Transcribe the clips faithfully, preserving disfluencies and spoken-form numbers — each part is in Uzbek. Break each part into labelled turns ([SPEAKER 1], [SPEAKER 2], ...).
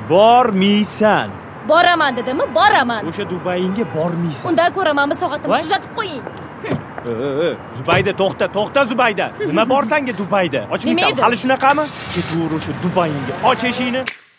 [SPEAKER 1] Bormaysan.
[SPEAKER 2] Boraman dedimmi? Boraman.
[SPEAKER 1] O'sha Dubayingga bormaysan.
[SPEAKER 2] Undan ko'ra mana soatimni tuzatib qo'ying.
[SPEAKER 1] Zubayda, to'xta, to'xta Zubayda. Nima bor senga Dubayda? Ochmaysan, hali shunaqami? Ketaver o'sha Dubayingga. Och eshikni.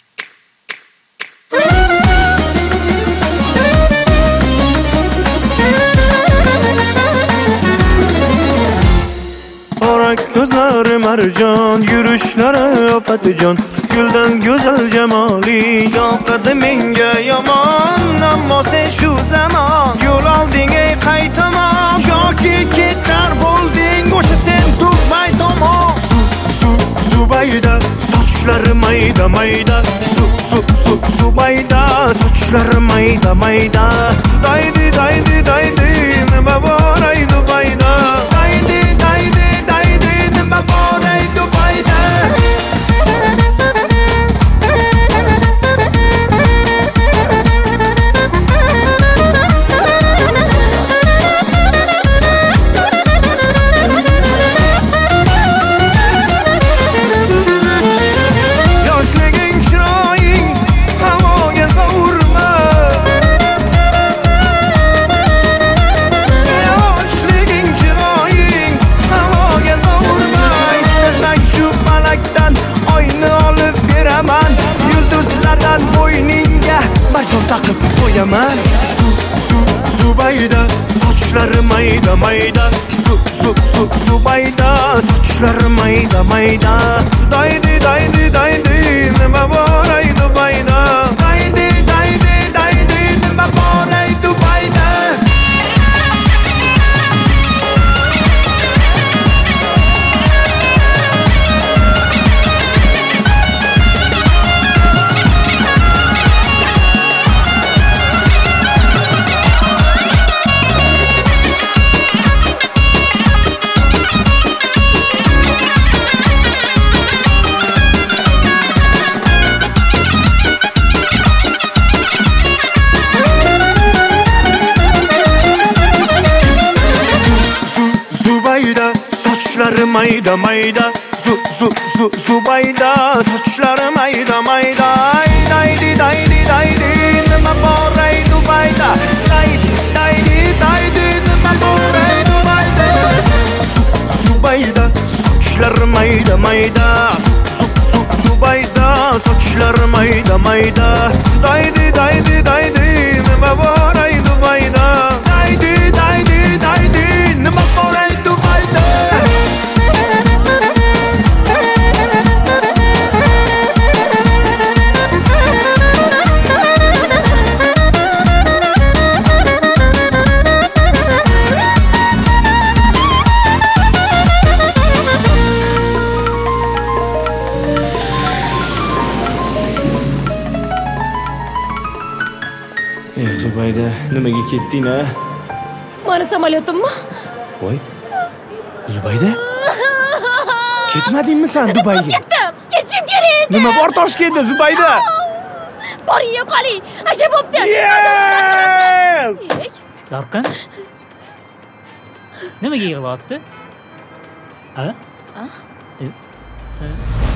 [SPEAKER 3] Ko'zlari marjon, yurishlari ofatijon, guldan go'zal jamoli yoqadi menga yomon. Ammo sen shu zamon yo'l olding ey qaytamon, yoki ketar bo'lding o'sha sen Dubay tomon. Su su Zubayda, sochlari mayda mayda, su su su Zubayda, sochlari mayda mayda. Daydi daydi daydi, nima bor ey Dubayda? Daydi daydi daydi, nima bor ey Dubayda? Yoshliging chiroying havoga sovurma, yoshliging chiroying havoga sovurma. Istasang shu falakdan oyni olib beraman, yulduzlardan bo'yningga marjon taqib qo'yaman. Su su Zubayda, sochlari mayda mayda, su su su Zubayda, sochlari mayda mayda. Daydi daydi daydi, nima bor ey Dubayda? Daydi daydi daydi, nima bor ey Dubayda? Zubayda, sochlari mayda mayda, zu zu zu Zubayda, sochlari mayda mayda. Daydi daydi daydi, nima bor ey Dubayda? Daydi daydi daydi, nima bor ey Dubayda? Zu Zubayda, sochlari mayda mayda, zu zu Zubayda, sochlari mayda mayda. Daydi daydi daydi, nima bor ey Dubayda? Daydi daydi daydi, nima bor ey Dubayda?
[SPEAKER 1] Eh, Zubayda, nimaga ketding a?
[SPEAKER 2] Mana samolyotimmi?
[SPEAKER 1] Voy. Zubayda? Ketmadingmi sen Dubayga?
[SPEAKER 2] Ketdim. Ketishim kerak.
[SPEAKER 1] Nima bor Toshkentda Zubayda?
[SPEAKER 2] Boring qoling. Asha bo'pti.
[SPEAKER 1] Yes!
[SPEAKER 4] Yorqin? Nimaga yig'layapti? Ha?
[SPEAKER 2] Ha?
[SPEAKER 4] E, e.